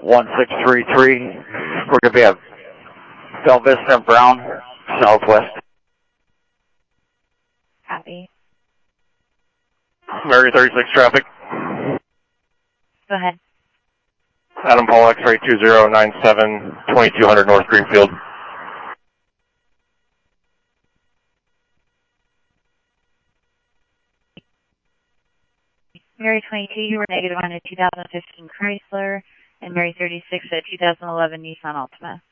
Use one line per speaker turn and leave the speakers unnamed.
1633. We're going to be at Bell Vista Brown, Southwest.
Copy.
Mary 36 traffic.
Go ahead.
Adam Paul X-ray 2097, 2200 North Greenfield.
Mary 22, you were negative on a 2015 Chrysler, and Mary 36 at 2011 Nissan Altima.